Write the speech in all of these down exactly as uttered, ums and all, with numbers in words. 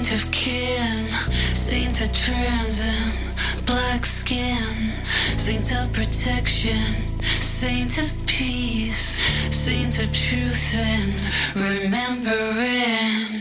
Saint of kin, saint of transcend, black skin, saint of protection, saint of peace, saint of truth and remembering.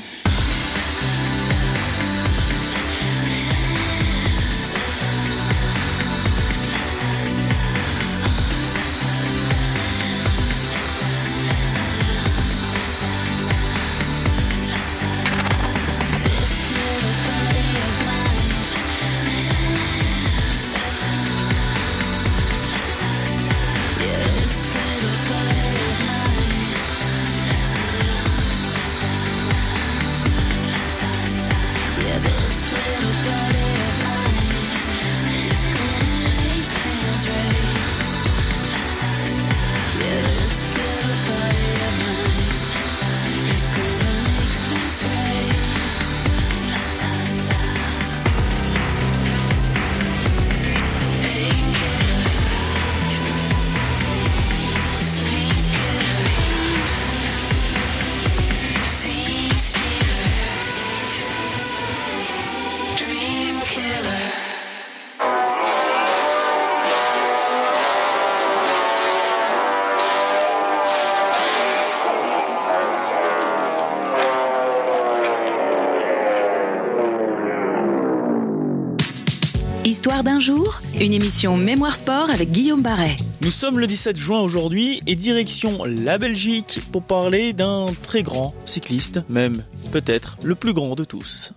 Histoire d'un jour, une émission Mémoire Sport avec Guillaume Barret. Nous sommes le dix-sept juin aujourd'hui et direction la Belgique pour parler d'un très grand cycliste, même peut-être le plus grand de tous.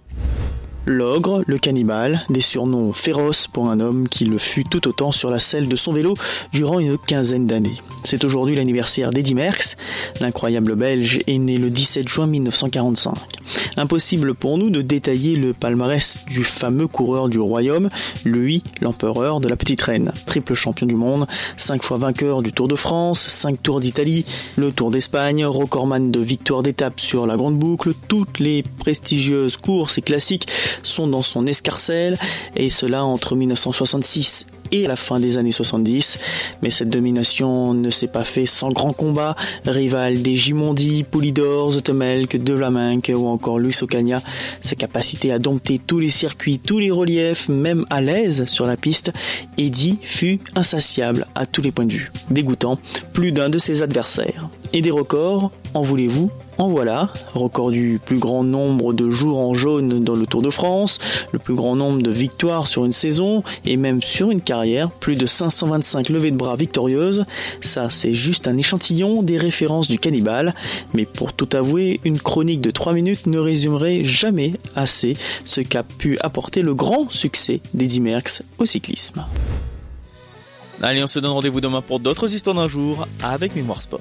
L'ogre, le cannibale, des surnoms féroces pour un homme qui le fut tout autant sur la selle de son vélo durant une quinzaine d'années. C'est aujourd'hui l'anniversaire d'Eddy Merckx. L'incroyable Belge est né le dix-sept juin mille neuf cent quarante-cinq. Impossible pour nous de détailler le palmarès du fameux coureur du royaume, lui, l'empereur de la petite reine. Triple champion du monde, cinq fois vainqueur du Tour de France, cinq Tours d'Italie, le Tour d'Espagne, recordman de victoires d'étape sur la Grande Boucle, toutes les prestigieuses courses et classiques sont dans son escarcelle, et cela entre mille neuf cent soixante-six et la fin des années soixante-dix. Mais cette domination ne s'est pas fait sans grands combats. Rival des Gimondi, Poulidor, Zoetemelk, De Vlaeminck ou encore Luis Ocaña, sa capacité à dompter tous les circuits, tous les reliefs, même à l'aise sur la piste, Eddy fut insatiable à tous les points de vue, dégoûtant plus d'un de ses adversaires. Et des records, en voulez-vous ? En voilà, record du plus grand nombre de jours en jaune dans le Tour de France, le plus grand nombre de victoires sur une saison et même sur une carrière, plus de cinq cent vingt-cinq levées de bras victorieuses. Ça, c'est juste un échantillon des références du cannibale. Mais pour tout avouer, une chronique de trois minutes ne résumerait jamais assez ce qu'a pu apporter le grand succès d'Eddy Merckx au cyclisme. Allez, on se donne rendez-vous demain pour d'autres histoires d'un jour avec Mémoire Sport.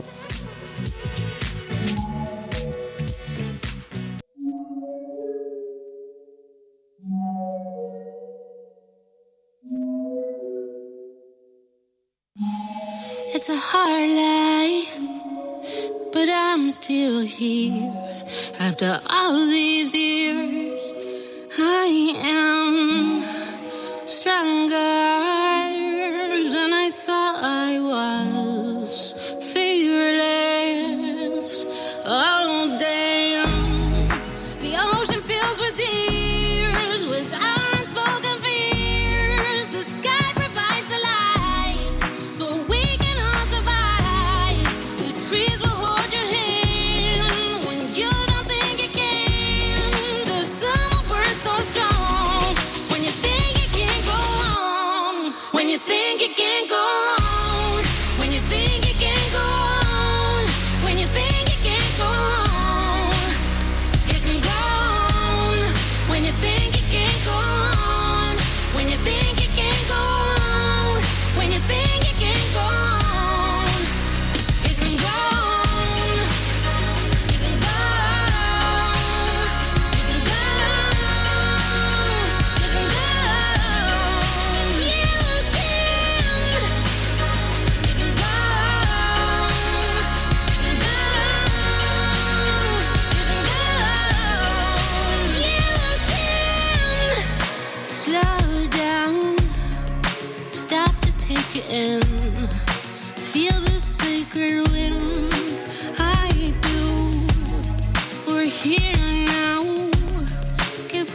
It's a hard life, but I'm still here. After all these years, I am stronger than I thought I was. Fearless, oh damn. The ocean fills with tears, with our unspoken fears. The sky provides the light, so we can all survive. The trees will hold your hand when you don't think you can. The sun will burn so strong when you think it can't go on. When you think it can't go on. When you think it can't go on. When you think it can't go on. It can go on. When you think it can't go on. When you think it can't go on. When you think it can't go on. It can go on. It can go on. It can go on. It can go on. You can. It can go on. It can go on. It can go on. You can. Slow down. Stop to take it in. Feel the sacred wind. I do. We're here now. Give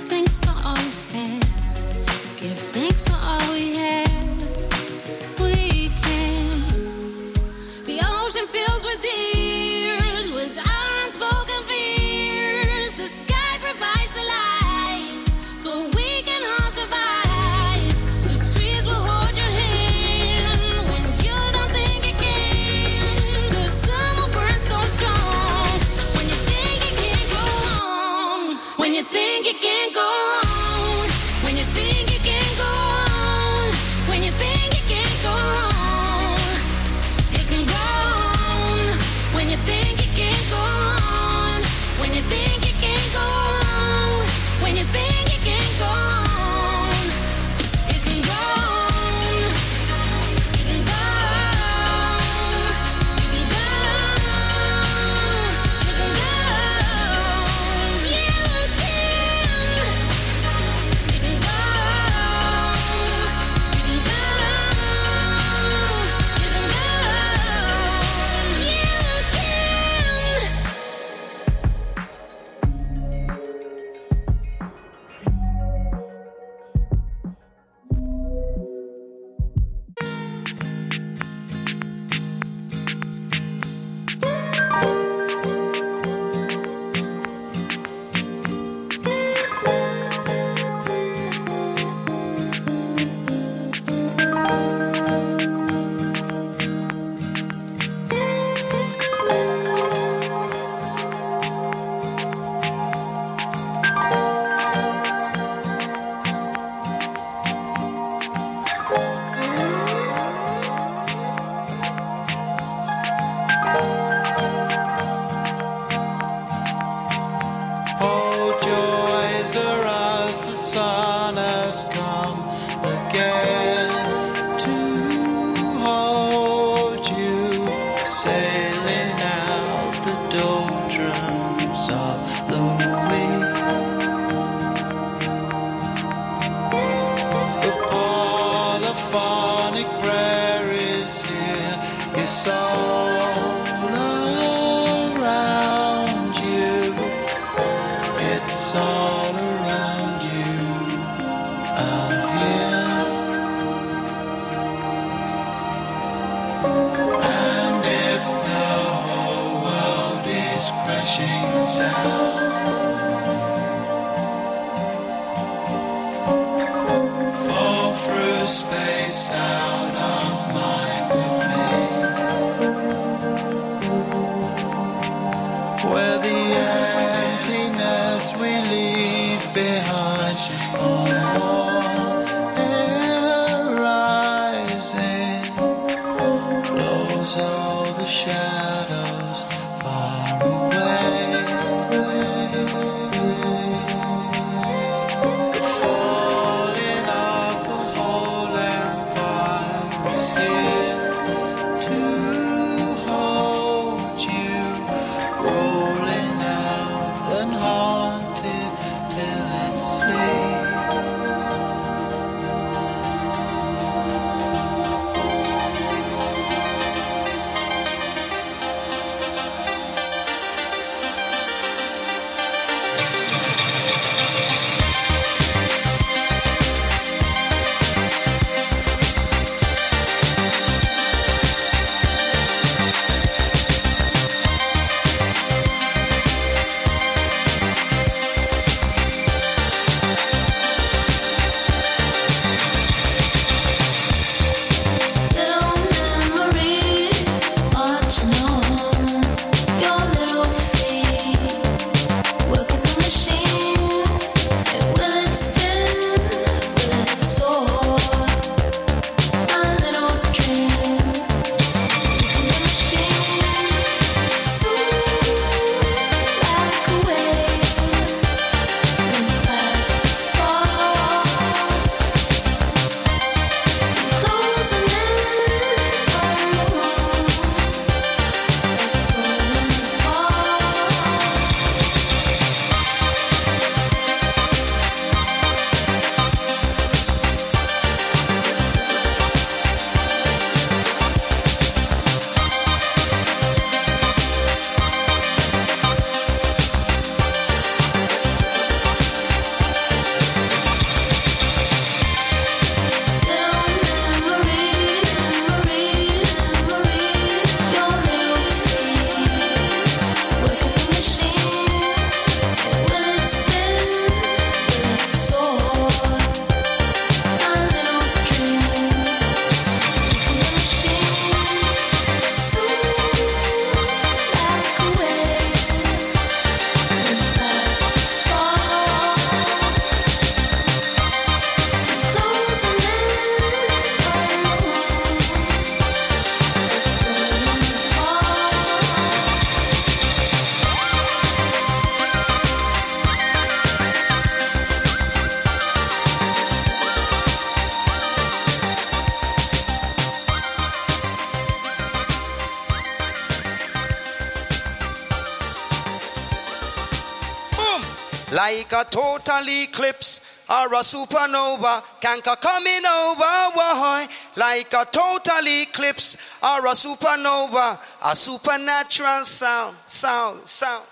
Like a total eclipse or a supernova, canker coming over, why? Like a total eclipse or a supernova, a supernatural sound, sound, sound.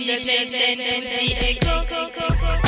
the place and put the echo.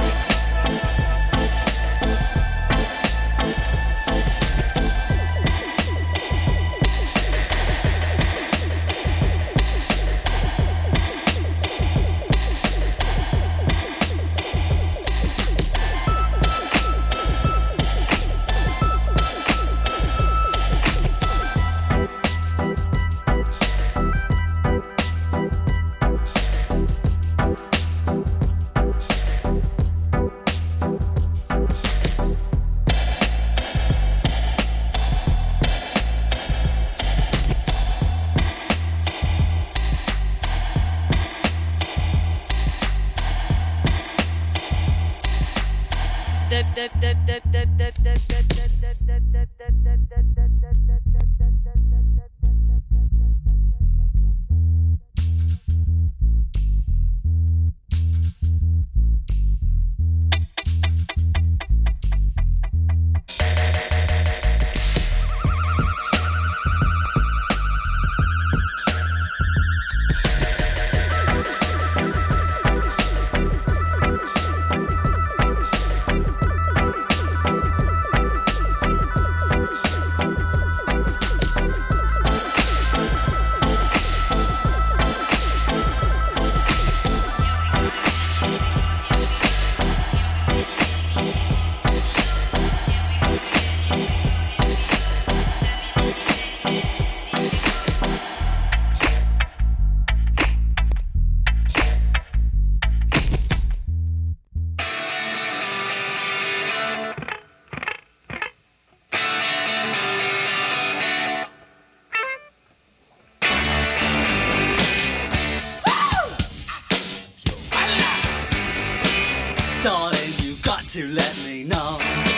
To let me know,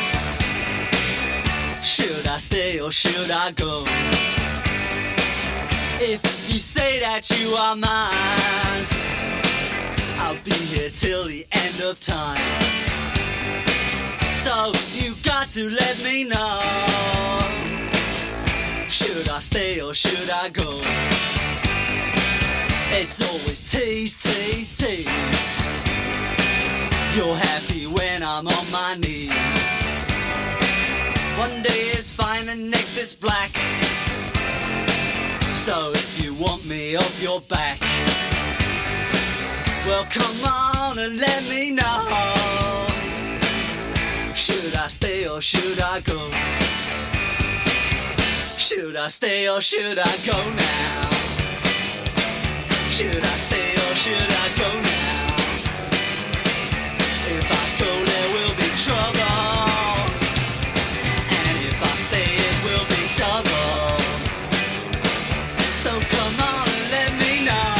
should I stay or should I go? If you say that you are mine, I'll be here till the end of time. So you got to let me know, should I stay or should I go? It's always tease, tease, tease. You're happy when I'm on my knees. One day it's fine and next it's black. So if you want me off your back, well come on and let me know, should I stay or should I go? Should I stay or should I go now? Should I stay or should I go now? If I go, there will be trouble, and if I stay, it will be double. So come on and let me know.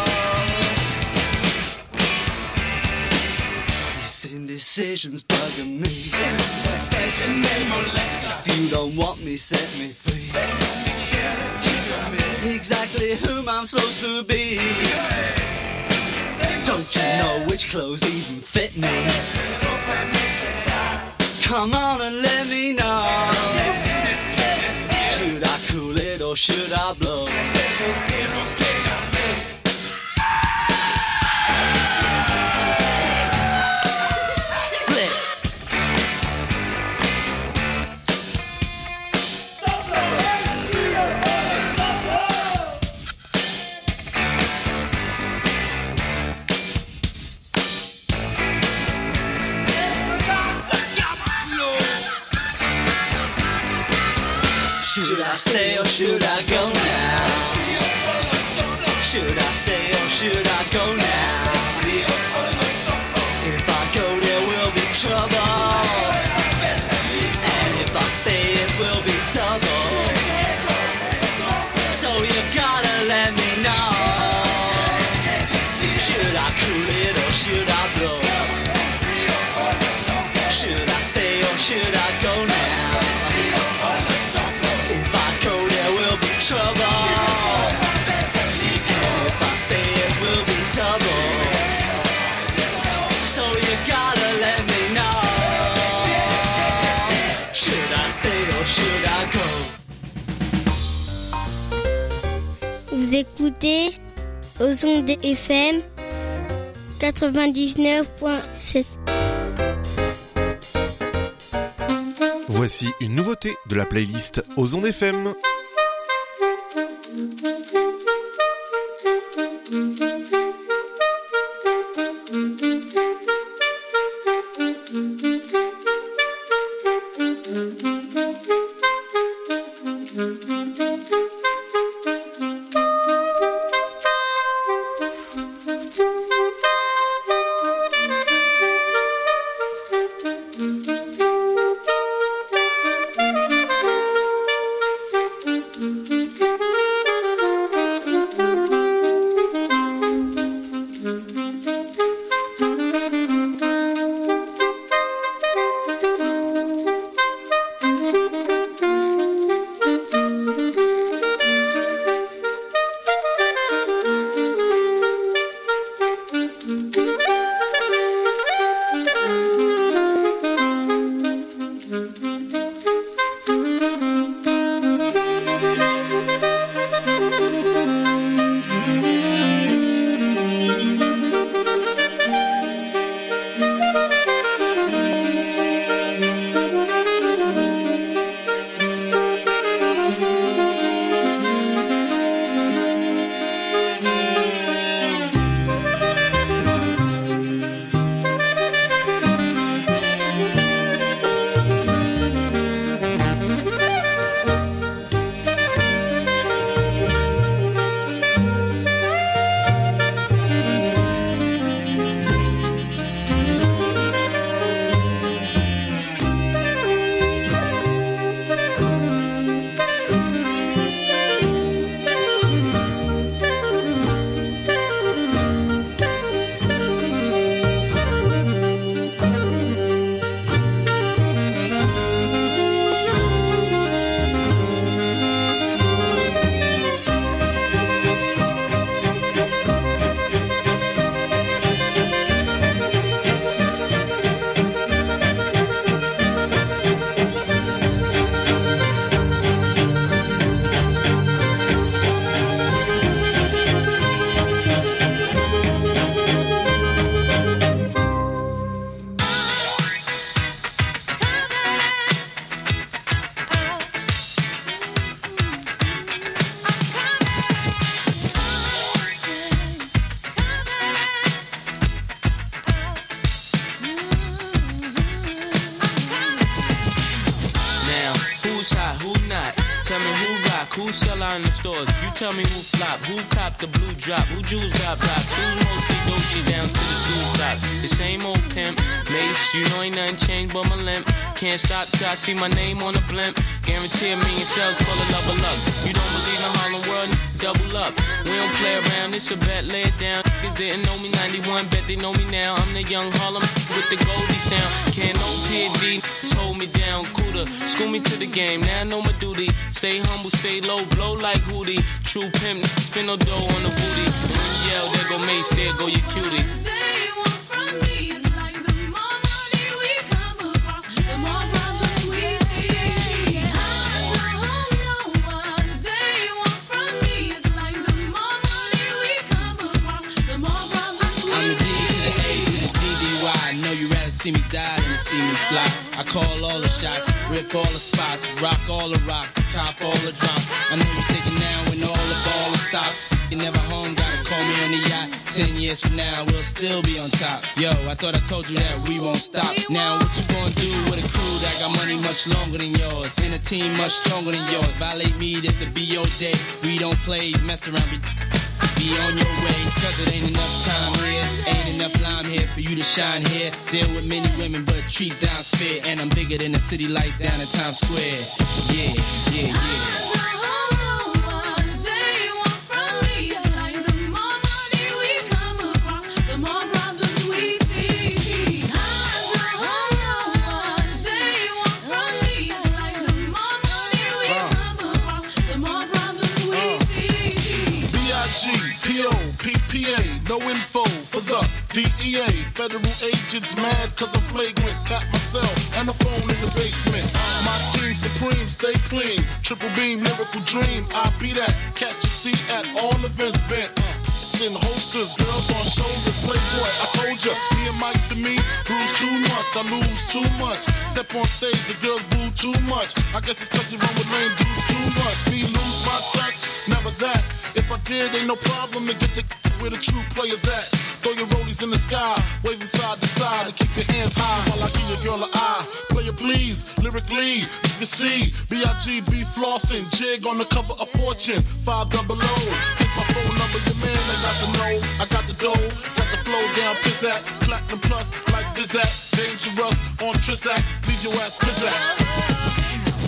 This indecision's bugging me. Indecision may molest. If you don't want me, set me free. Exactly whom I'm supposed to be. Don't you know which clothes even fit me? Come on and let me know, should I cool it or should I blow? Split. Should I stay or should I go now? Should I stay or should I go now? If I go there will be trouble, and if I stay it will be double. So you gotta let me know, should I cool it or should I blow? Should I stay or should I go now? If I go there will be trouble, and if I stay it will be double. So you gotta let me know, should I stay or should I go? Vous écoutez Ozon F M quatre-vingt-dix-neuf virgule sept. Voici une nouveauté de la playlist Ozon F M. Who sell out in the stores? You tell me who flop, who cop the blue drop, who jewels got blocks, who's mostly Dolce down to the blue top. The same old pimp, Mace, you know ain't nothing changed but my limp. Can't stop till I see my name on the blimp. Guarantee a million sales, call it level up. You don't believe in Harlem World, double up. We don't play around, it's a bet, lay it down. Niggas didn't know me ninety-one, bet they know me now. I'm the young Harlem with the Goldie sound. Can't no P and D, hold me down, cooler. School me to the game, now I know my duty. Stay humble, stay low, blow like Hootie. True pimp, spin no dough on the booty. And when you yell, there go Mace, there go your cutie. See me die and see me fly. I call all the shots, rip all the spots, rock all the rocks, cop all the drops. I know you're thinking now when all the ball is stopped. You never home, gotta call me on the yacht. Ten years from now, we'll still be on top. Yo, I thought I told you that we won't stop. Now what you gonna do with a crew that got money much longer than yours? And a team much stronger than yours. Violate me, this will be your day. We don't play, mess around, be Be on your way, cause it ain't enough time here. Ain't enough lime here for you to shine here. Deal with many women, but treat down's fair. And I'm bigger than the city lights down in Times Square. Yeah, yeah, yeah. No info for the D E A. Federal agents mad cause I'm flagrant. Tap myself and the phone in the basement. My team supreme, stay clean. Triple beam, miracle dream. I be that. Catch a seat at all events bent. in holsters, girls on shoulders. Playboy, I told ya, me and Mike to me, bruise too much, I lose too much. Step on stage, the girls boo too much. I guess it's cause you run with lame dudes too much. Me lose my touch, never that. If I did, ain't no problem to get the where the true players at. Throw your rollies in the sky, wave them side to side, and keep your hands high while I give your girl an eye. Player please, lyrically, you can see B I G B flossing, jig on the cover of Fortune, five double O. Hit my phone number, your man, I got the know, I got the dough, got the flow down, pizzazz, platinum plus, like Zizak, dangerous on Trizak, leave your ass pizzazz.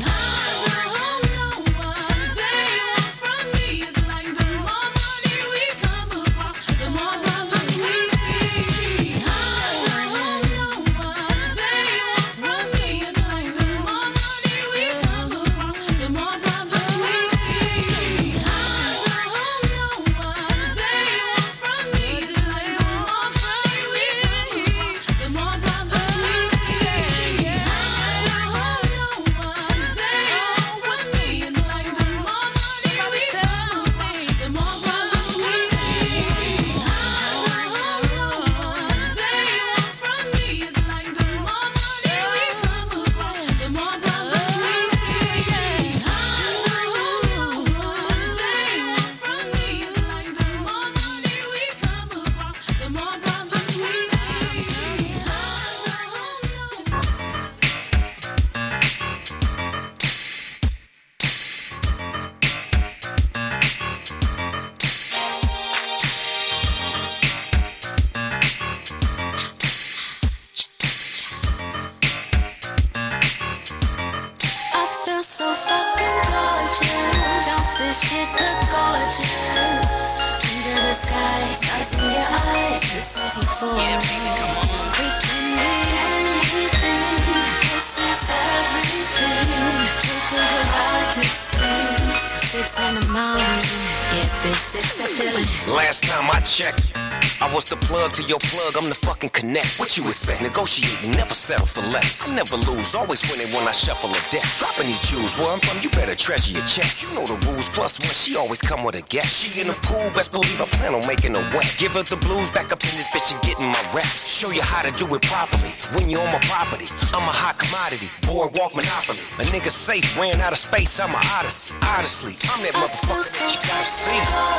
Last time I checked, I was the plug to your plug, I'm the fucking connect. What you expect? Negotiating, never settle for less. I never lose, always winning when I shuffle a deck. Dropping these jewels, where I'm from, you better treasure your checks. You know the rules, plus one, she always come with a guest. She in the pool, best believe I plan on making her wet. Give her the blues, back up in this bitch and getting my rap. Show you how to do it properly. When you're on my property, I'm a hot commodity. Boardwalk monopoly. A nigga safe, ran out of space, I'm an odyssey. Honestly, I'm that motherfucker that you gotta see.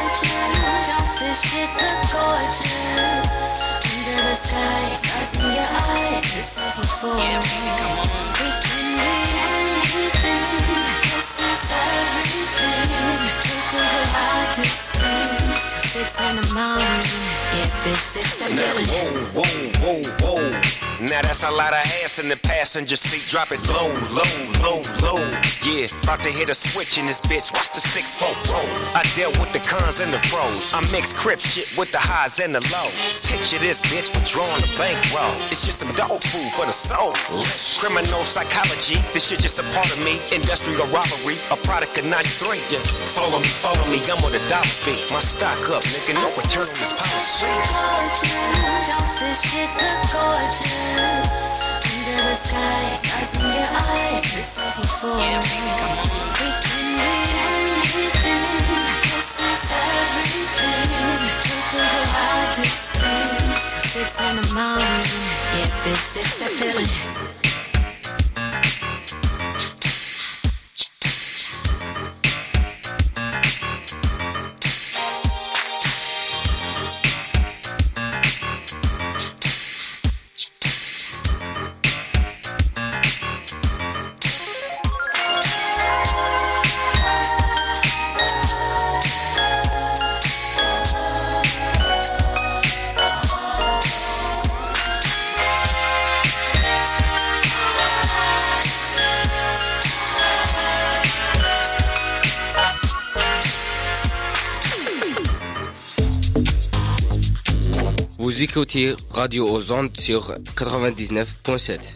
Don't this shit look gorgeous? Under the sky, stars in your eyes, this is euphoria. We can be anything, this is everything. Take the hottest things till six in the morning. Yeah, bitch, this the feeling. Whoa, whoa, whoa, whoa. Now that's a lot of ass in the passenger seat. Drop it low, low, low, low. Yeah, about to hit a switch in this bitch. Watch the six four roll. I dealt with the cons and the pros. I mix crip shit with the highs and the lows. Picture this bitch for drawing the bankroll. It's just some dog food for the soul. Criminal psychology, this shit just a part of me. Industrial robbery, a product of ninety-three. Yeah. Follow me, follow me, I'm on the dollars beat. My stock up, nigga, no return on this policy. Don't this shit look gorgeous? Under the sky, stars in your eyes, this is euphoria. We can be anything, this is everything. We do the hottest things till six in the morning. Yeah, bitch, this the feeling. Vous écoutez Radio aux ondes sur quatre-vingt-dix-neuf point sept.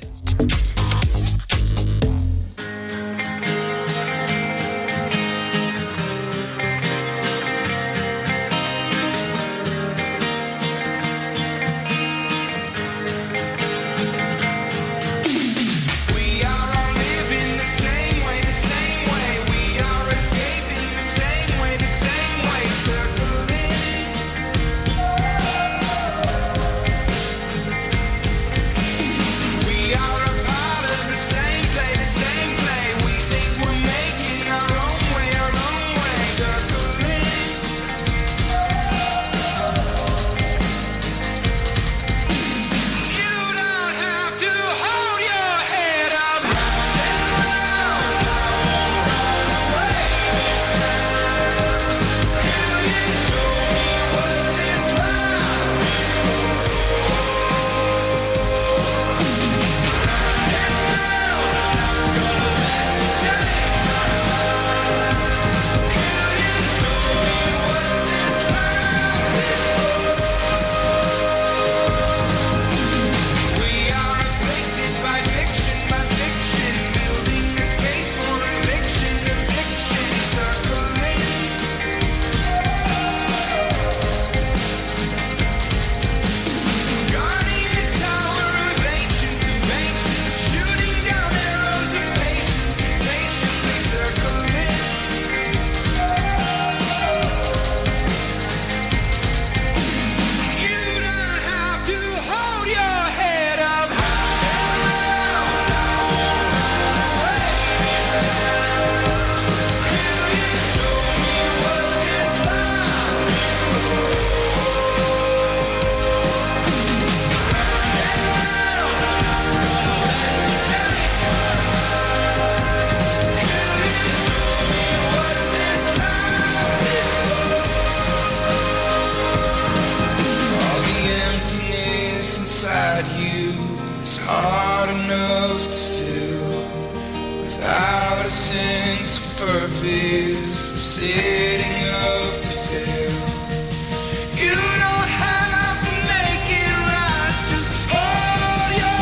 a sense of purpose, setting up the field. You don't have to make it right, just hold your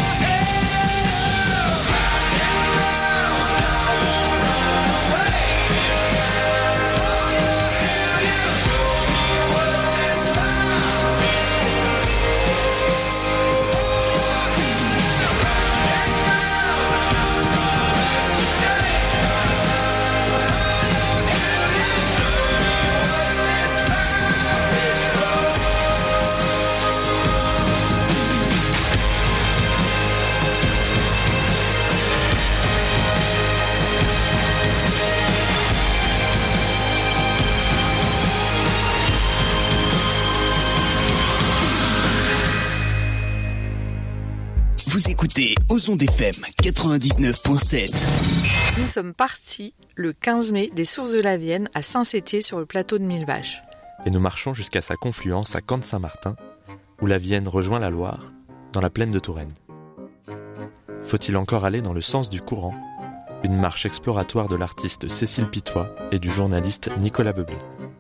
Vous écoutez Ozon F M quatre-vingt-dix-neuf virgule sept. Nous sommes partis le quinze mai des Sources de la Vienne à Saint-Sétier sur le plateau de Mille Vaches. Et nous marchons jusqu'à sa confluence à Camp-de-Saint-Martin, où la Vienne rejoint la Loire, dans la plaine de Touraine. Faut-il encore aller dans le sens du courant ? Une marche exploratoire de l'artiste Cécile Pitois et du journaliste Nicolas Beublé.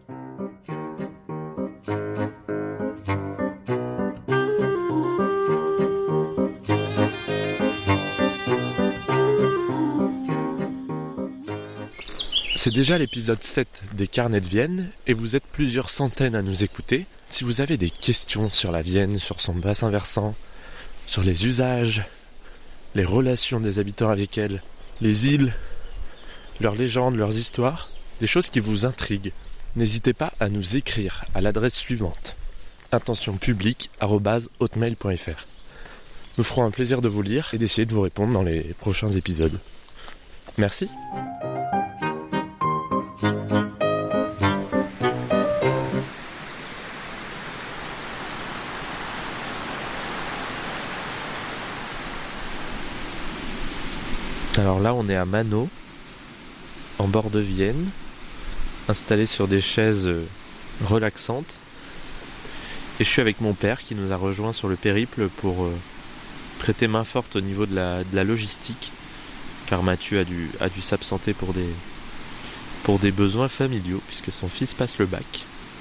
C'est déjà l'épisode sept des Carnets de Vienne et vous êtes plusieurs centaines à nous écouter. Si vous avez des questions sur la Vienne, sur son bassin versant, sur les usages, les relations des habitants avec elle, les îles, leurs légendes, leurs histoires, des choses qui vous intriguent, n'hésitez pas à nous écrire à l'adresse suivante: intentionpublique arobase hotmail point f r. Nous ferons un plaisir de vous lire et d'essayer de vous répondre dans les prochains épisodes. Merci. Alors là, on est à Mannau, en bord de Vienne, installé sur des chaises relaxantes. Et je suis avec mon père qui nous a rejoints sur le périple pour euh, prêter main forte au niveau de la, de la logistique, car Mathieu a dû, a dû s'absenter pour des, pour des besoins familiaux, puisque son fils passe le bac.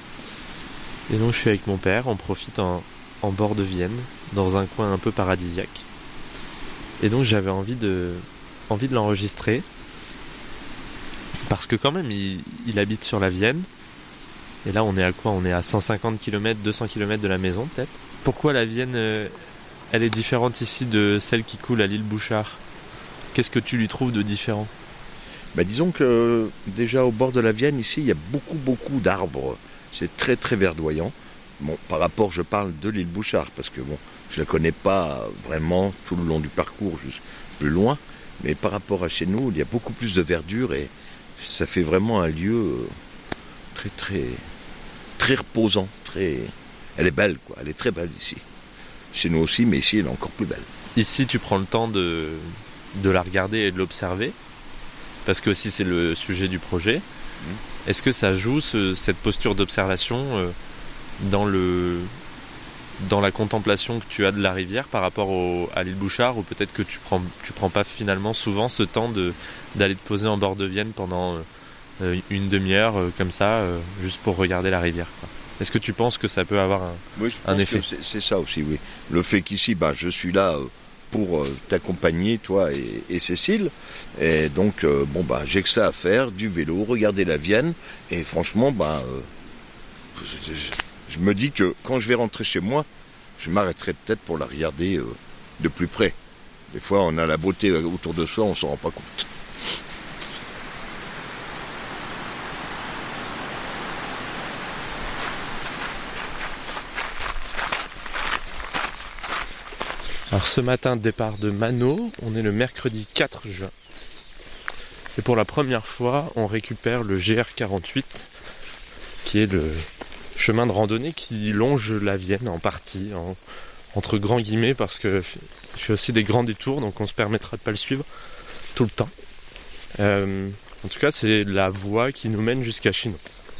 Et donc je suis avec mon père, on profite en, en bord de Vienne, dans un coin un peu paradisiaque. Et donc j'avais envie de... envie de l'enregistrer parce que quand même il, il habite sur la Vienne et là on est à quoi ? On est à cent cinquante kilomètres, deux cents kilomètres de la maison peut-être. Pourquoi la Vienne euh, elle est différente ici de celle qui coule à l'île Bouchard ? Qu'est-ce que tu lui trouves de différent ? Bah disons que déjà au bord de la Vienne ici il y a beaucoup beaucoup d'arbres, c'est très très verdoyant. Bon, par rapport, je parle de l'île Bouchard parce que bon, je la connais pas vraiment tout le long du parcours, juste plus loin. Mais par rapport à chez nous, il y a beaucoup plus de verdure et ça fait vraiment un lieu très très très reposant, très. Elle est belle quoi, elle est très belle ici. Chez nous aussi, mais ici elle est encore plus belle. Ici, tu prends le temps de de la regarder et de l'observer, parce que aussi c'est le sujet du projet. Mmh. Est-ce que ça joue ce, cette posture d'observation euh, dans le dans la contemplation que tu as de la rivière par rapport au, à l'île Bouchard, ou peut-être que tu prends tu prends pas finalement souvent ce temps de d'aller te poser en bord de Vienne pendant euh, une demi-heure euh, comme ça, euh, juste pour regarder la rivière, quoi. Est-ce que tu penses que ça peut avoir un, oui, je un pense effet ? que c'est, c'est ça aussi, oui. Le fait qu'ici, bah, je suis là pour euh, t'accompagner, toi et, et Cécile, et donc euh, bon bah j'ai que ça à faire, du vélo, regarder la Vienne, et franchement bah euh, je, je, je me dis que quand je vais rentrer chez moi, je m'arrêterai peut-être pour la regarder euh, de plus près. Des fois, on a la beauté autour de soi, on ne s'en rend pas compte. Alors ce matin, départ de Mannau, on est le mercredi quatre juin. Et pour la première fois, on récupère le G R quarante-huit, qui est le chemin de randonnée qui longe la Vienne en partie, en, entre grands guillemets, parce que je fais aussi des grands détours, donc on se permettra de pas le suivre tout le temps. Euh, en tout cas, c'est la voie qui nous mène jusqu'à Chinon.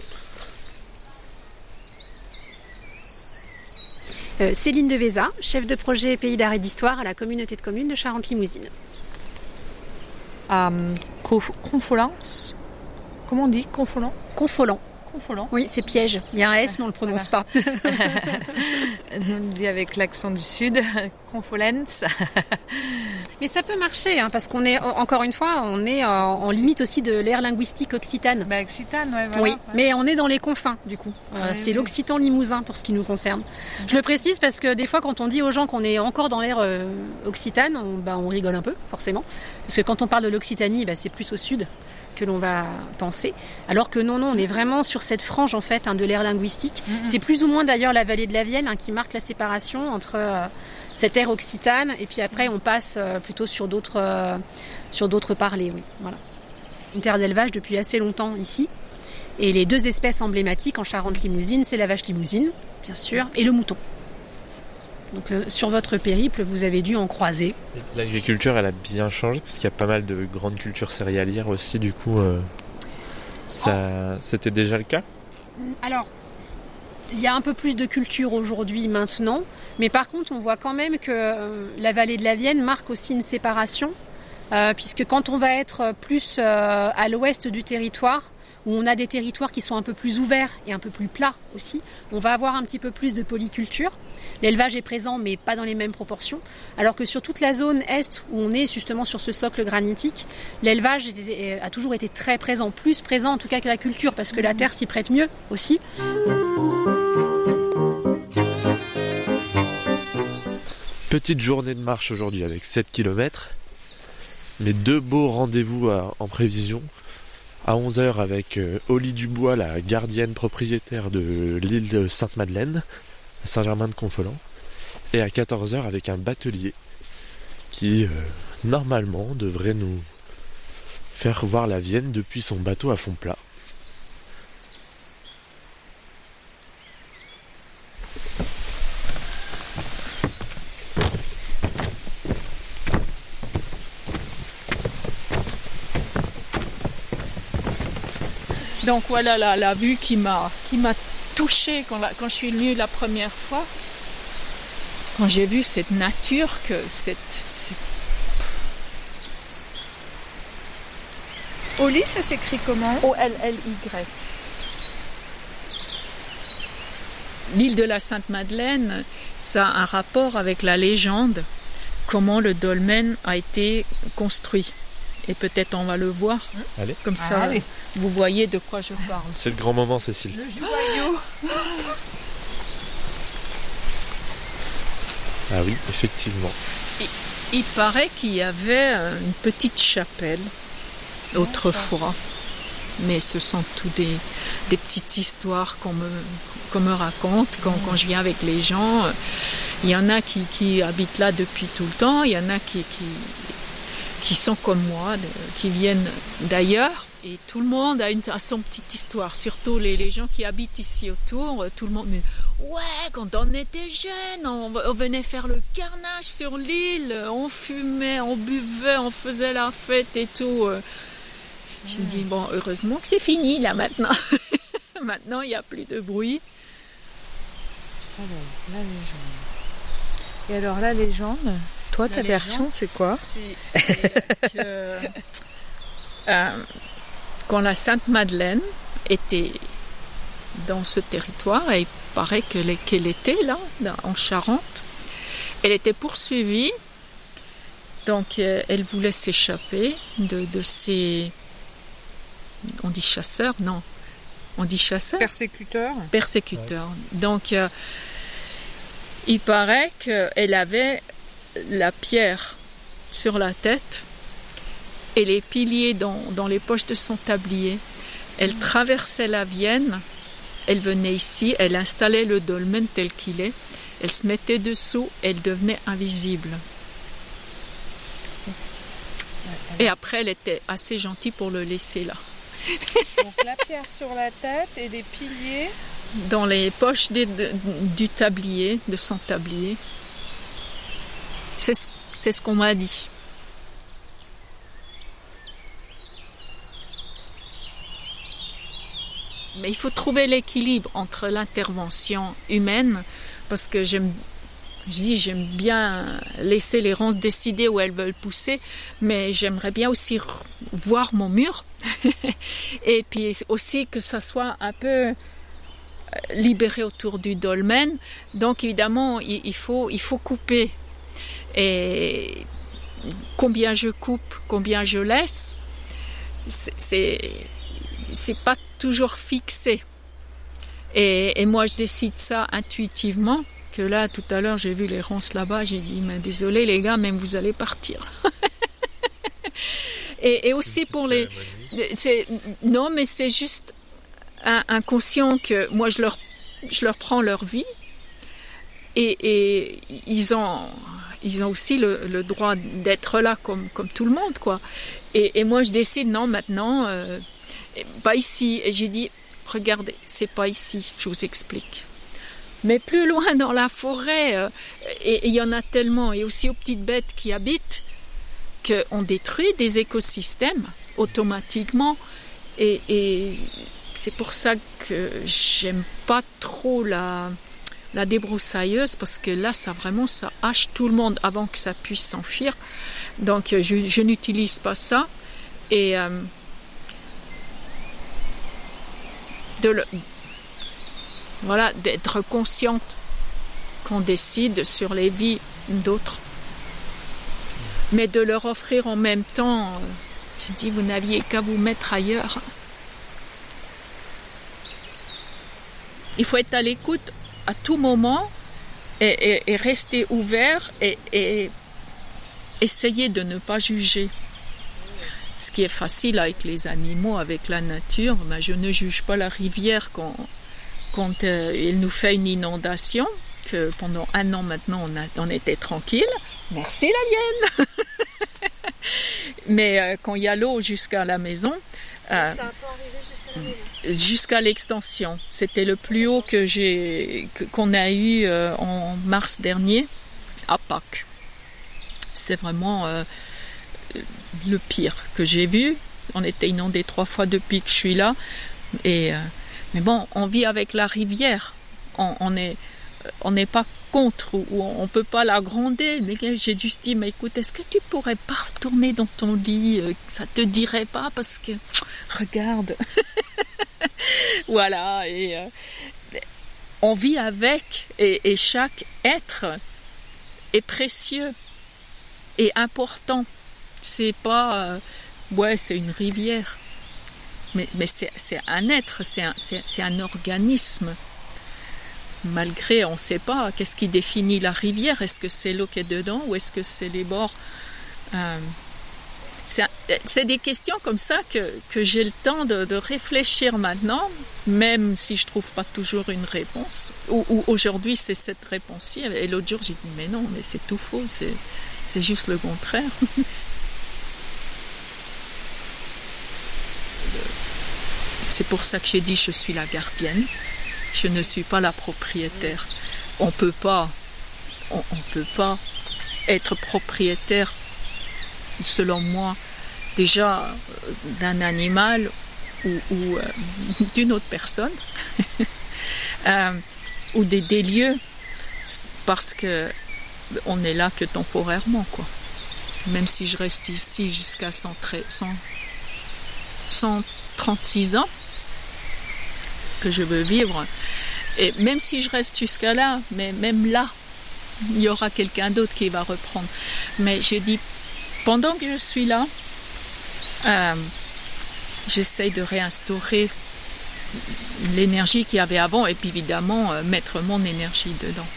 Euh, Céline Deveza, chef de projet Pays d'art et d'histoire à la communauté de communes de Charente-Limousine. à Conf- Confolens. Comment on dit Confolant Confolant. Confolant. Oui, c'est piège. Il y a un S, mais on ne le prononce Voilà. pas. On le dit avec l'accent du sud, Confolens. Mais ça peut marcher, hein, parce qu'on est, encore une fois, on est en, en limite aussi de l'ère linguistique occitane. Bah, occitane, ouais, voilà. Oui, Ouais. mais on est dans les confins, du coup. Euh, Ouais, c'est ouais. l'occitan limousin pour ce qui nous concerne. Je le précise parce que des fois, quand on dit aux gens qu'on est encore dans l'ère euh, occitane, on, bah, on rigole un peu, forcément. Parce que quand on parle de l'Occitanie, bah, c'est plus au sud que l'on va penser. Alors que non, non, on est vraiment sur cette frange, en fait, hein, de l'ère linguistique. Mhm. C'est plus ou moins, d'ailleurs, la vallée de la Vienne hein, qui marque la séparation entre euh, cette ère occitane et puis après, on passe euh, plutôt sur d'autres, euh, sur d'autres parlers, oui. Voilà. Une terre d'élevage depuis assez longtemps ici. Et les deux espèces emblématiques en Charente-Limousine, c'est la vache limousine, bien sûr, et le mouton. Donc euh, sur votre périple, vous avez dû en croiser. L'agriculture, elle a bien changé parce qu'il y a pas mal de grandes cultures céréalières aussi. Du coup, euh, ça, c'était déjà le cas. Alors, il y a un peu plus de culture aujourd'hui, maintenant, mais par contre, on voit quand même que euh, la vallée de la Vienne marque aussi une séparation, euh, puisque quand on va être plus euh, à l'ouest du territoire, où on a des territoires qui sont un peu plus ouverts et un peu plus plats aussi, on va avoir un petit peu plus de polyculture. L'élevage est présent, mais pas dans les mêmes proportions. Alors que sur toute la zone est, où on est justement sur ce socle granitique, l'élevage est- a toujours été très présent, plus présent en tout cas que la culture, parce que la terre s'y prête mieux aussi. Petite journée de marche aujourd'hui avec sept kilomètres. Mais deux beaux rendez-vous à- en prévision. À onze heures avec euh, Oli Dubois, la gardienne propriétaire de l'île de Sainte-Madeleine, à Saint-Germain-de-Confolant. Et à quatorze heures avec un batelier qui, euh, normalement, devrait nous faire voir la Vienne depuis son bateau à fond plat. Donc voilà la, la vue qui m'a qui m'a touchée quand, la- quand je suis venue la première fois. Quand j'ai vu cette nature, que cette, cette... Oli, ça s'écrit comment O L L Y. L'île de la Sainte-Madeleine, ça a un rapport avec la légende, comment le dolmen a été construit. Et peut-être on va le voir. Allez. Comme ça, Allez. vous voyez de quoi je parle. C'est le grand moment, Cécile. Joyau. Ah oui, effectivement. Il, il paraît qu'il y avait euh, une petite chapelle autrefois. Mais ce sont tout des, des petites histoires qu'on me, qu'on me raconte quand, quand je viens avec les gens. Il y en a qui, qui habitent là depuis tout le temps, il y en a qui, qui, qui sont comme moi, de- qui viennent d'ailleurs. Et tout le monde a, une, a son petite histoire, surtout les, les gens qui habitent ici autour. Tout le monde me dit « Ouais, quand on était jeunes, on, on venait faire le carnage sur l'île, on fumait, on buvait, on faisait la fête et tout. » Je dis, bon, heureusement que c'est fini là maintenant. Maintenant, il n'y a plus de bruit. Alors, la légende. Et alors, la légende, toi, ta La version, légende, c'est quoi C'est c'est que euh, quand la Sainte-Madeleine était dans ce territoire, et il paraît qu'elle est- qu'elle était là, dans- en Charente, elle était poursuivie. Donc, euh, elle voulait s'échapper de, de ces... On dit chasseurs? Non. On dit chasseurs? Persécuteur. Persécuteur. Donc, euh, il paraît qu'elle avait la pierre sur la tête et les piliers dans, dans les poches de son tablier. Elle traversait la Vienne, elle venait ici, elle installait le dolmen tel qu'il est, elle se mettait dessous, elle devenait invisible. Et après, elle était assez gentille pour le laisser là. Donc, la pierre sur la tête et des piliers. Dans les poches des- de- du tablier, de son tablier. C'est ce, c'est ce qu'on m'a dit. Mais il faut trouver l'équilibre entre l'intervention humaine, parce que j'aime, Je dis, j'aime bien laisser les ronces décider où elles veulent pousser, mais j'aimerais bien aussi voir mon mur. Et puis aussi que ça soit un peu libéré autour du dolmen. Donc évidemment, il faut, il faut couper. Et combien je coupe, combien je laisse, c'est, c'est pas toujours fixé. Et, et moi, je décide ça intuitivement. Que là, tout à l'heure, j'ai vu les ronces là-bas, j'ai dit, mais désolé les gars, même vous allez partir. et, et aussi pour les... C'est, non, mais c'est juste un, inconscient que moi, je leur, je leur prends leur vie et, et ils, ont, ils ont aussi le, le droit d'être là comme, comme tout le monde, quoi. Et, et moi, je décide, non, maintenant, euh, pas ici. Et j'ai dit, regardez, c'est pas ici, je vous explique. Mais plus loin dans la forêt, euh, et il y en a tellement, et aussi aux petites bêtes qui habitent, qu'on détruit des écosystèmes automatiquement. Et, et c'est pour ça que j'aime pas trop la, la débroussailleuse, parce que là, ça vraiment, ça hache tout le monde avant que ça puisse s'enfuir. Donc, je, je n'utilise pas ça. Et euh, de le... Voilà, d'être consciente qu'on décide sur les vies d'autres. Mais de leur offrir en même temps, je dis, vous n'aviez qu'à vous mettre ailleurs. Il faut être à l'écoute à tout moment et, et, et rester ouvert et, et essayer de ne pas juger. Ce qui est facile avec les animaux, avec la nature, ben je ne juge pas la rivière quand... Quand euh, il nous fait une inondation, que pendant un an maintenant on, a, on était tranquille, merci la Vienne. Mais euh, quand il y a l'eau jusqu'à la maison, euh, ça a pas arrivé jusqu'à la maison. Jusqu'à l'extension, c'était le plus haut que j'ai, que, qu'on a eu euh, en mars dernier à Pâques. C'est vraiment euh, le pire que j'ai vu. On était inondé trois fois depuis que je suis là, et euh, mais bon, on vit avec la rivière, on, on est, on n'est pas contre, ou on ne peut pas l'agrandir. Mais j'ai juste dit, mais écoute, est-ce que tu pourrais pas retourner dans ton lit, ça te dirait pas, parce que, regarde, voilà, et euh, on vit avec, et, et chaque être est précieux et important. C'est pas, euh, ouais, c'est une rivière. Mais, mais c'est, c'est un être, c'est un, c'est, c'est un organisme. Malgré, on ne sait pas, qu'est-ce qui définit la rivière? Est-ce que c'est l'eau qui est dedans ou est-ce que c'est les bords? euh, c'est, c'est des questions comme ça que, que j'ai le temps de, de réfléchir maintenant, même si je ne trouve pas toujours une réponse. Ou, ou aujourd'hui, c'est cette réponse-ci. Et l'autre jour, j'ai dit, mais non, mais c'est tout faux, c'est, c'est juste le contraire. C'est pour ça que j'ai dit je suis la gardienne, je ne suis pas la propriétaire. On peut pas, on, on peut pas être propriétaire, selon moi, déjà d'un animal ou, ou euh, d'une autre personne, euh, ou des, des lieux, parce que on est là que temporairement, quoi. Même si je reste ici jusqu'à cent trente-six ans, que je veux vivre, et même si je reste jusqu'à là, mais même là, il y aura quelqu'un d'autre qui va reprendre. Mais j'ai dit, pendant que je suis là, euh, j'essaye de réinstaurer l'énergie qu'il y avait avant, et puis évidemment euh, mettre mon énergie dedans.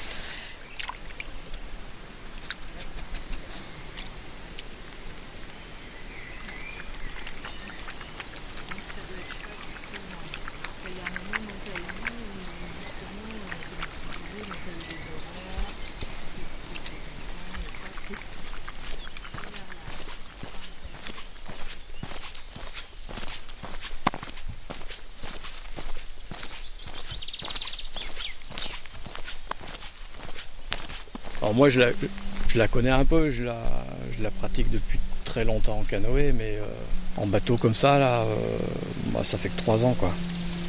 Alors moi je la, je la connais un peu, je la, je la pratique depuis très longtemps en canoë, mais euh, en bateau comme ça, là, euh, bah, ça fait que trois ans quoi.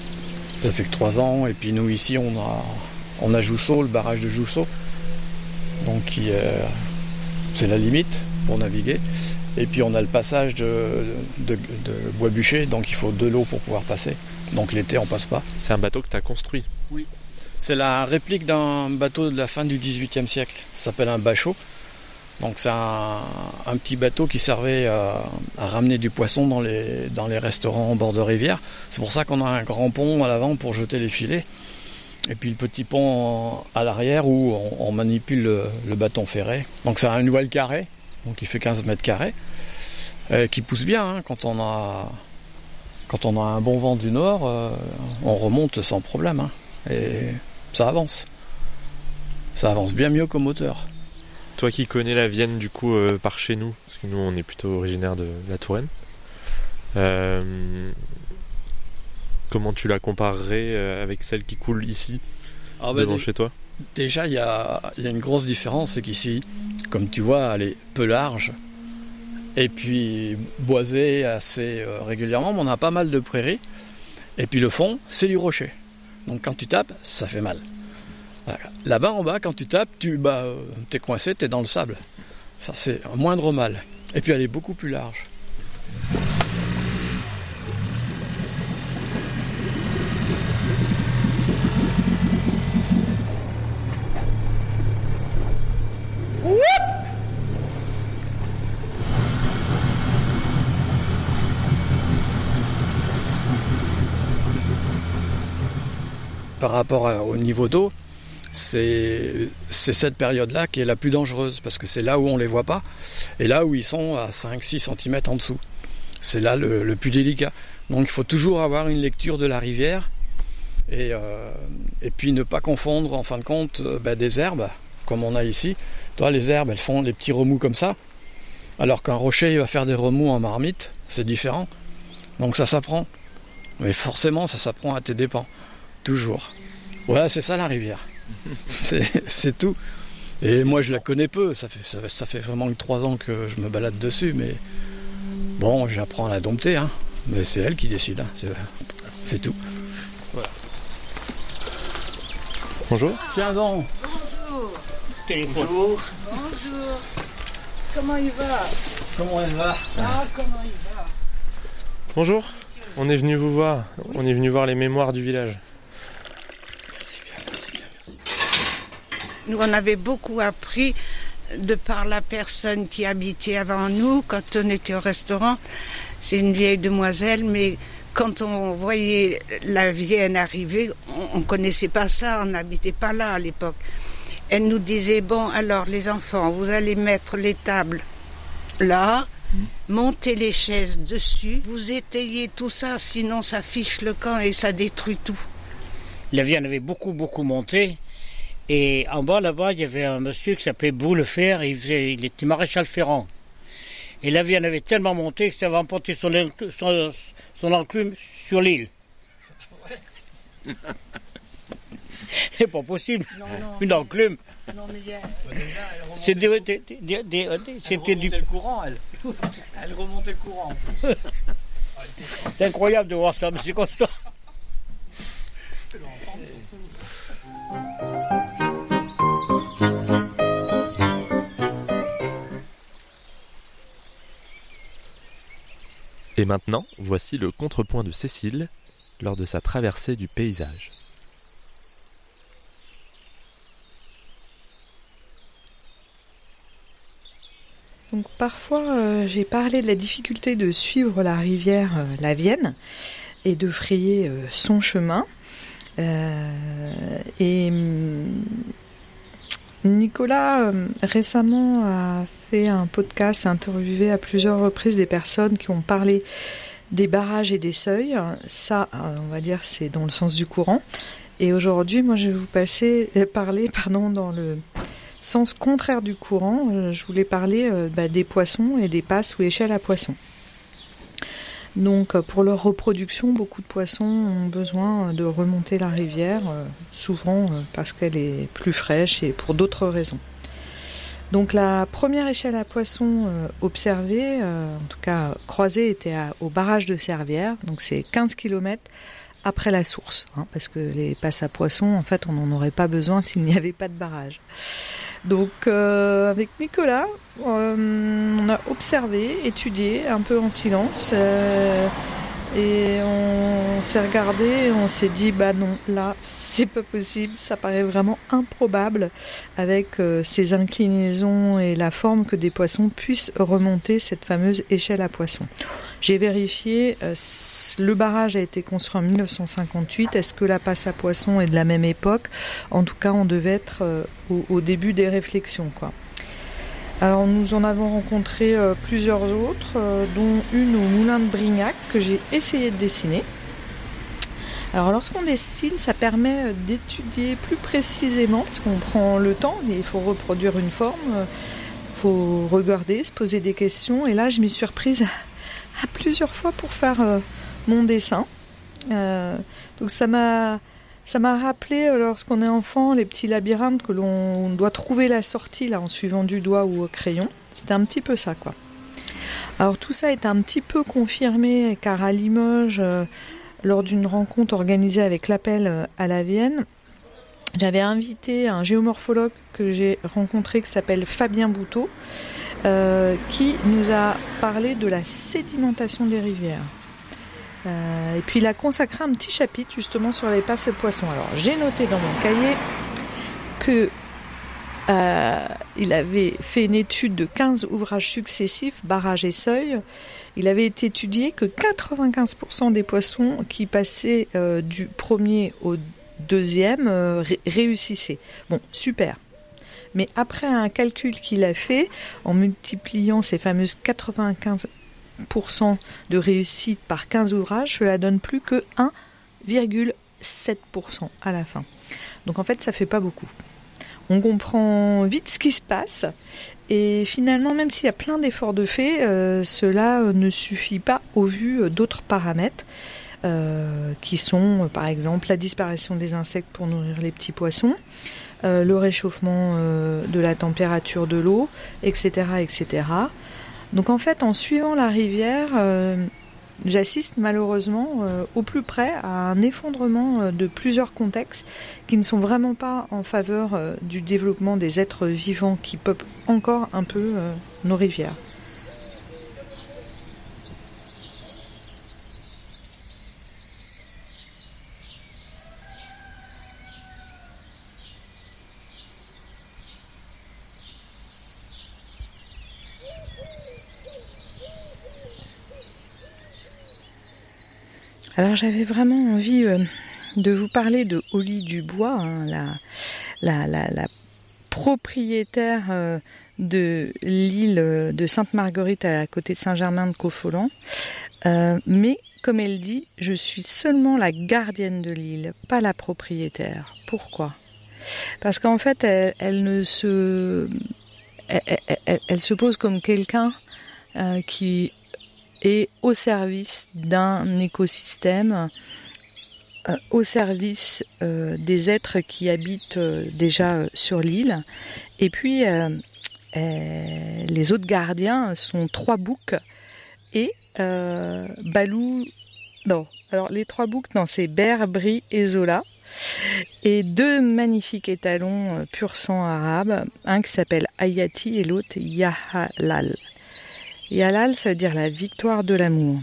Ça fait que trois ans, et puis nous ici on a, on a Jousseau, le barrage de Jousseau. donc qui est, c'est la limite pour naviguer. Et puis on a le passage de, de, de bois bûcher, donc il faut de l'eau pour pouvoir passer. Donc l'été on passe pas. C'est un bateau que tu as construit? Oui. C'est la réplique d'un bateau de la fin du dix-huitième siècle. Ça s'appelle un bachot. Donc c'est un, un petit bateau qui servait à, à ramener du poisson dans les, dans les restaurants en bord de rivière. C'est pour ça qu'on a un grand pont à l'avant pour jeter les filets. Et puis le petit pont à l'arrière où on, on manipule le, le bâton ferré. Donc c'est un voile carré, donc il fait quinze mètres carrés, euh, qui pousse bien. Hein, quand, on a, quand on a un bon vent du nord, euh, on remonte sans problème. Hein, et ça avance. Ça avance bien mieux qu'au moteur. Toi qui connais la Vienne du coup euh, par chez nous, parce que nous on est plutôt originaire de la Touraine, euh, comment tu la comparerais euh, avec celle qui coule ici, ah bah devant des, chez toi? Déjà il y a, y a une grosse différence, c'est qu'ici, comme tu vois, elle est peu large et puis boisée assez euh, régulièrement, mais on a pas mal de prairies et puis le fond c'est du rocher, donc quand tu tapes ça fait mal. Là-bas en bas, quand tu tapes, tu bah, t'es coincé, t'es dans le sable. Ça, c'est un moindre mal. Et puis elle est beaucoup plus large. Par rapport à, au niveau d'eau, C'est, c'est cette période-là qui est la plus dangereuse, parce que c'est là où on ne les voit pas, et là où ils sont à cinq six centimètres en dessous. C'est là le, le plus délicat. Donc il faut toujours avoir une lecture de la rivière, et, euh, et puis ne pas confondre, en fin de compte, euh, bah, des herbes, comme on a ici. Toi, les herbes, elles font des petits remous comme ça, alors qu'un rocher, il va faire des remous en marmite, c'est différent. Donc ça s'apprend. Mais forcément, ça s'apprend à tes dépens. Toujours. Voilà, c'est ça la rivière. C'est, c'est tout. Et moi je la connais peu, ça fait, ça, ça fait vraiment que trois ans que je me balade dessus, mais bon, j'apprends à la dompter, hein. Mais c'est elle qui décide, hein. c'est, c'est tout. Voilà. Bonjour. Tiens donc. Bonjour. Téléphone. Bonjour. Bonjour. Comment il va? Comment elle va? Ah, comment il va? Bonjour. On est venu vous voir. On est venu voir les mémoires du village. Nous, on avait beaucoup appris de par la personne qui habitait avant nous, quand on était au restaurant. C'est une vieille demoiselle, mais quand on voyait la Vienne arriver, on ne connaissait pas ça, on n'habitait pas là à l'époque. Elle nous disait, bon, alors les enfants, vous allez mettre les tables là, montez les chaises dessus, vous étayez tout ça, sinon ça fiche le camp et ça détruit tout. La Vienne avait beaucoup, beaucoup monté. Et en bas, là-bas, il y avait un monsieur qui s'appelait Boulefer, il, faisait, il était maréchal ferrant. Et la Vienne avait tellement monté que ça avait emporté son, son, son enclume sur l'île. Ouais. C'est pas possible. Non, non. Une enclume. Non, mais il y a... C'est des, des, des, des, des, c'était du... le courant, elle. Elle remontait le courant, en plus. C'est incroyable de voir ça, mais c'est comme ça. Et maintenant, voici le contrepoint de Cécile lors de sa traversée du paysage. Donc parfois, euh, j'ai parlé de la difficulté de suivre la rivière euh, la Vienne et de frayer euh, son chemin. Euh, et hum, Nicolas euh, récemment a fait un podcast, a interviewé à plusieurs reprises des personnes qui ont parlé des barrages et des seuils. Ça, on va dire, c'est dans le sens du courant. Et aujourd'hui, moi, je vais vous passer, euh, parler pardon, dans le sens contraire du courant. Euh, je voulais parler euh, bah, des poissons et des passes ou échelles à poissons. Donc, euh, pour leur reproduction, beaucoup de poissons ont besoin de remonter la rivière, euh, souvent euh, parce qu'elle est plus fraîche et pour d'autres raisons. Donc, la première échelle à poissons euh, observée, euh, en tout cas croisée, était à, au barrage de Servières. Donc, c'est quinze kilomètres après la source, hein, parce que les passes à poissons, en fait, on n'en aurait pas besoin s'il n'y avait pas de barrage. Donc euh, avec Nicolas, euh, on a observé, étudié un peu en silence euh, et on s'est regardé et on s'est dit bah non, là c'est pas possible, ça paraît vraiment improbable avec euh, ces inclinaisons et la forme que des poissons puissent remonter cette fameuse échelle à poissons. J'ai vérifié, euh, le barrage a été construit en mille neuf cent cinquante-huit. Est-ce que la passe à poissons est de la même époque? En tout cas, on devait être euh, au, au début des réflexions, quoi. Alors, nous en avons rencontré euh, plusieurs autres, euh, dont une au moulin de Brignac que j'ai essayé de dessiner. Alors, lorsqu'on dessine, ça permet d'étudier plus précisément, parce qu'on prend le temps, mais il faut reproduire une forme, il faut regarder, se poser des questions. Et là, je m'y suis reprise à plusieurs fois pour faire euh, mon dessin. Euh, donc ça m'a ça m'a rappelé euh, lorsqu'on est enfant les petits labyrinthes que l'on doit trouver la sortie là en suivant du doigt ou au crayon. C'était un petit peu ça, quoi. Alors tout ça est un petit peu confirmé car à Limoges, euh, lors d'une rencontre organisée avec l'Appel euh, à la Vienne, j'avais invité un géomorphologue que j'ai rencontré qui s'appelle Fabien Bouteau. Euh, qui nous a parlé de la sédimentation des rivières. Euh, et puis il a consacré un petit chapitre justement sur les passes poissons. Alors j'ai noté dans mon cahier que euh, il avait fait une étude de quinze ouvrages successifs, barrages et seuils. Il avait été étudié que quatre-vingt-quinze pour cent des poissons qui passaient euh, du premier au deuxième euh, ré- réussissaient. Bon, super. Mais après un calcul qu'il a fait, en multipliant ces fameuses quatre-vingt-quinze pour cent de réussite par quinze ouvrages, cela donne plus que un virgule sept pour cent à la fin. Donc en fait, ça fait pas beaucoup. On comprend vite ce qui se passe. Et finalement, même s'il y a plein d'efforts de fait, euh, cela ne suffit pas au vu d'autres paramètres. Euh, qui sont, par exemple, la disparition des insectes pour nourrir les petits poissons, Euh, le réchauffement euh, de la température de l'eau, et cetera, et cetera. Donc en fait, en suivant la rivière, euh, j'assiste malheureusement euh, au plus près à un effondrement euh, de plusieurs contextes qui ne sont vraiment pas en faveur euh, du développement des êtres vivants qui peuplent encore un peu euh, nos rivières. Alors j'avais vraiment envie euh, de vous parler de Holly Dubois, hein, la, la, la, la propriétaire euh, de l'île de Sainte-Marguerite à côté de Saint-Germain-de-Coffolan. Euh, mais comme elle dit, je suis seulement la gardienne de l'île, pas la propriétaire. Pourquoi ? Parce qu'en fait, elle, elle ne se, elle, elle, elle, elle se pose comme quelqu'un euh, qui et au service d'un écosystème, euh, au service euh, des êtres qui habitent euh, déjà euh, sur l'île. Et puis, euh, euh, les autres gardiens sont trois boucs et euh, Balou... Non, alors les trois boucs, non, c'est Ber, Bri et Zola. Et deux magnifiques étalons euh, pur sang arabe, un qui s'appelle Hayati et l'autre Yahalal. Yalal, ça veut dire la victoire de l'amour.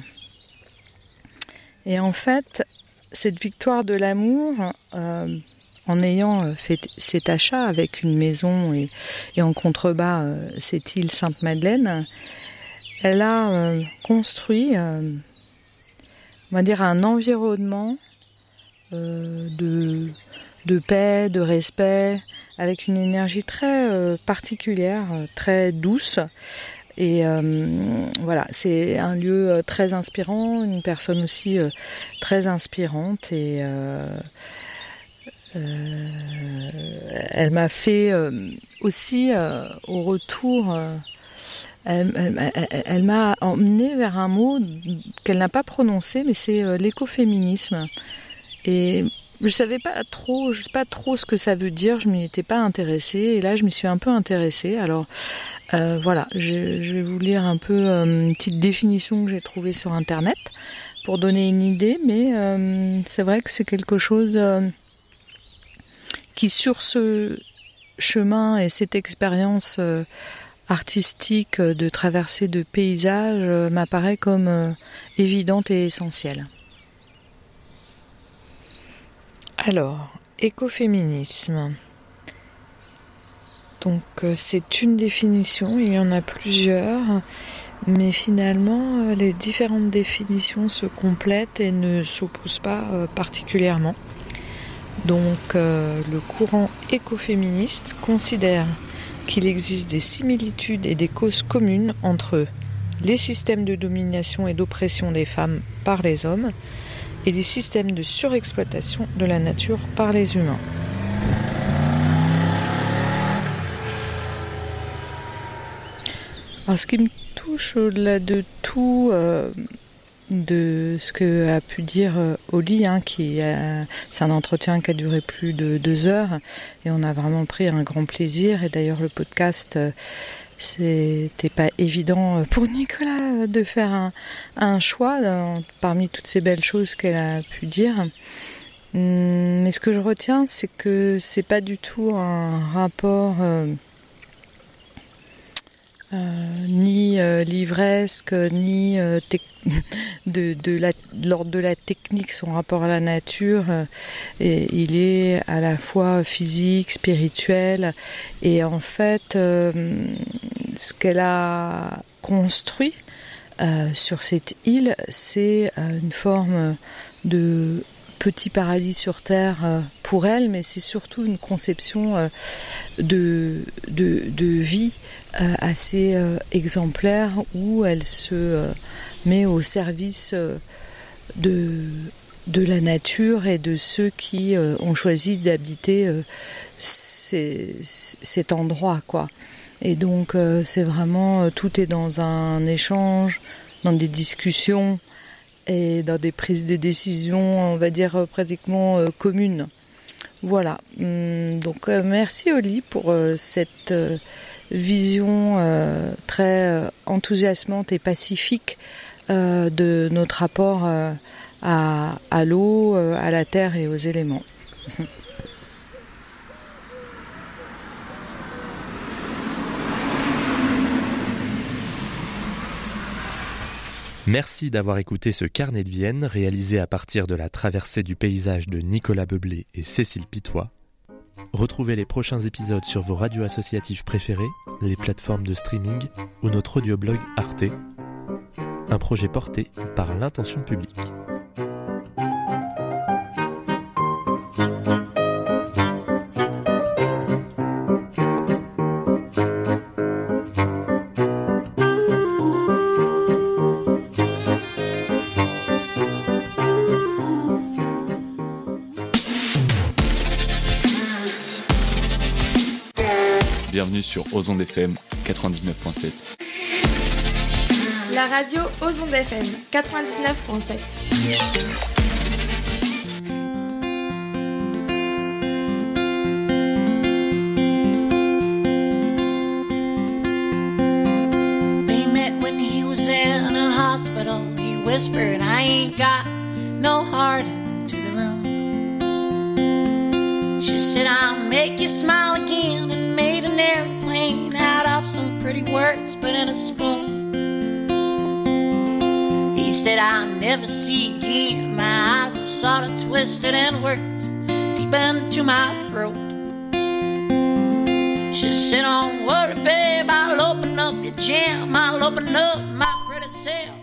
Et en fait, cette victoire de l'amour, euh, en ayant fait cet achat avec une maison et, et en contrebas euh, cette île Sainte-Madeleine, elle a euh, construit, euh, on va dire, un environnement euh, de, de paix, de respect, avec une énergie très euh, particulière, très douce. Et euh, voilà, c'est un lieu euh, très inspirant, une personne aussi euh, très inspirante. Et euh, euh, elle m'a fait euh, aussi, euh, au retour, euh, elle, elle, elle, elle m'a emmenée vers un mot qu'elle n'a pas prononcé, mais c'est euh, l'écoféminisme. Et je savais pas trop, je sais pas trop ce que ça veut dire, je m'y étais pas intéressée. Et là, je m'y suis un peu intéressée. Alors, Euh, voilà, je, je vais vous lire un peu euh, une petite définition que j'ai trouvée sur internet pour donner une idée, mais euh, c'est vrai que c'est quelque chose euh, qui sur ce chemin et cette expérience euh, artistique de traversée de paysages euh, m'apparaît comme euh, évidente et essentielle. Alors, écoféminisme. Donc euh, c'est une définition, il y en a plusieurs, mais finalement euh, les différentes définitions se complètent et ne s'opposent pas euh, particulièrement. Donc euh, le courant écoféministe considère qu'il existe des similitudes et des causes communes entre les systèmes de domination et d'oppression des femmes par les hommes et les systèmes de surexploitation de la nature par les humains. Alors, ce qui me touche au-delà de tout, euh, de ce que a pu dire euh, Oli, hein, qui a, c'est un entretien qui a duré plus de deux heures et on a vraiment pris un grand plaisir. Et d'ailleurs, le podcast, euh, c'était pas évident pour Nicolas de faire un, un choix euh, parmi toutes ces belles choses qu'elle a pu dire. Mais ce que je retiens, c'est que c'est pas du tout un rapport euh, Euh, ni euh, livresque, ni euh, tec- de, de, la, de l'ordre de la technique, son rapport à la nature. Euh, et il est à la fois physique, spirituel. Et en fait, euh, ce qu'elle a construit euh, sur cette île, c'est euh, une forme de petit paradis sur terre euh, pour elle, mais c'est surtout une conception euh, de, de, de vie euh, assez euh, exemplaire où elle se euh, met au service euh, de, de la nature et de ceux qui euh, ont choisi d'habiter euh, ces, cet endroit, quoi. Et donc euh, c'est vraiment, euh, tout est dans un échange, dans des discussions et dans des prises de décision, on va dire, pratiquement euh, communes. Voilà. Hum, donc euh, merci Oli pour euh, cette euh, vision euh, très euh, enthousiasmante et pacifique euh, de notre rapport euh, à, à l'eau, euh, à la terre et aux éléments. Merci d'avoir écouté ce carnet de Vienne réalisé à partir de la traversée du paysage de Nicolas Beublé et Cécile Pitois. Retrouvez les prochains épisodes sur vos radios associatives préférées, les plateformes de streaming ou notre audioblog Arte, un projet porté par l'Intention publique. Bienvenue sur Ozon F M quatre-vingt-dix-neuf point sept. La radio Ozon F M quatre-vingt-dix-neuf point sept. They met when he was in a hospital. He whispered, I ain't got no heart into the room. She said, I'll make you smile again, and made an airplane out of some pretty words put in a spoon. He said, I'll never see again. My eyes are sort of twisted and words deep into my throat. She said, don't worry, babe, I'll open up your jam. I'll open up my pretty self.